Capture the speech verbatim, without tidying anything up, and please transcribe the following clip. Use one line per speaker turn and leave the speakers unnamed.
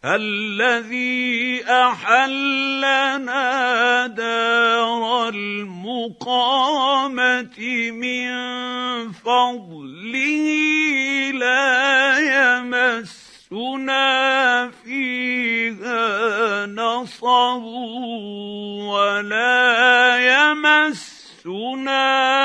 الذي أحلنا دار المقامة من فضله لا يمسنا فيها نصب ولا يمسنا